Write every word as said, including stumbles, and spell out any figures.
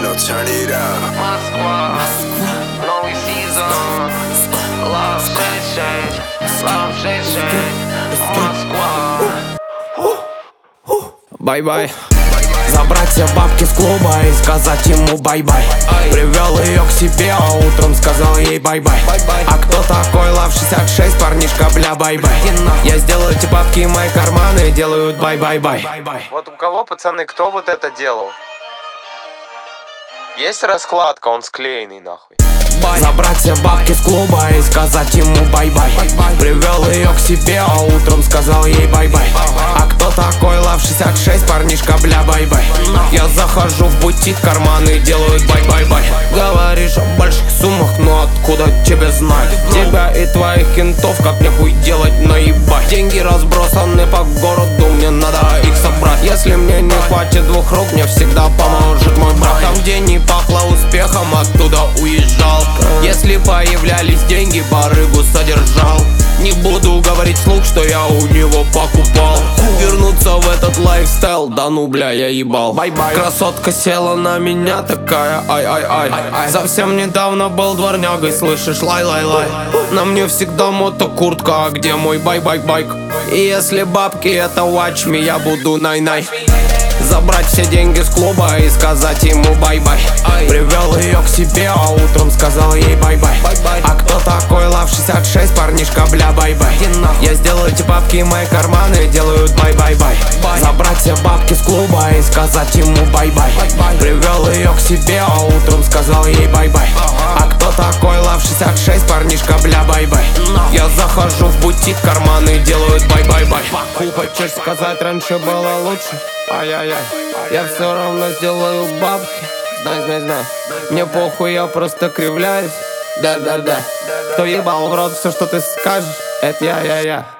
Yo, turn it up. Москва, новый сезон. Love шесть шесть, Love шесть шесть, Москва. Бай-бай. Забрать все бабки с клуба и сказать ему бай-бай. Привел ее к себе, а утром сказал ей бай-бай. А кто такой Love шестьдесят шесть, парнишка, бля, бай-бай. Я сделаю эти бабки, мои карманы делают бай-бай-бай. Вот у кого, пацаны, кто вот это делал? Есть раскладка, он склеенный нахуй. Забрать все бабки с клуба и сказать ему бай-бай. Привел ее к себе, а утром сказал ей бай-бай. А кто такой Love шестьдесят шесть, парнишка, бля, бай-бай. Я захожу в бутик, карманы делают бай-бай-бай. Говоришь о больших суммах, но откуда тебе знать? Тебя и твоих кентов как нехуй делать, наебать. Деньги разбросаны по городу, мне надо их собрать. Если мне не хватит двух рук, мне всегда поможет мой брат. Там, где не пахло успехом, оттуда уезжал. Если появлялись деньги, барыгу содержал. Не буду говорить вслух, что я у него покупал. Вернуться в этот лайфстайл, да ну бля, я ебал. Бай-бай. Красотка села на меня такая, ай-ай-ай. Совсем недавно был дворнягой, слышишь, лай-лай-лай. На мне всегда мотокуртка, а где мой бай-бай-байк? И если бабки это watch me, я буду най-най. Забрать все деньги с клуба и сказать ему бай-бай. Привел ее к себе, а утром сказал ей бай-бай. А кто такой Love шестьдесят шесть, парнишка, бля, бай-бай. Я сделаю эти бабки, мои карманы делают бай-бай-бай. Забрать все бабки с клуба и сказать ему бай-бай. Привел ее к себе, а утром сказал ей бай-бай. А кто такой Love шестьдесят шесть, парнишка, бля, бай-бай. Я захожу в бутик, карманы делают бай-бай-бай. Хочешь сказать, раньше было лучше? Ай-яй-яй, я все равно сделаю бабки. Знай, знай, знай, мне похуй, я просто кривляюсь. Да-да-да, кто ебал в рот все, что ты скажешь, это я-я-я.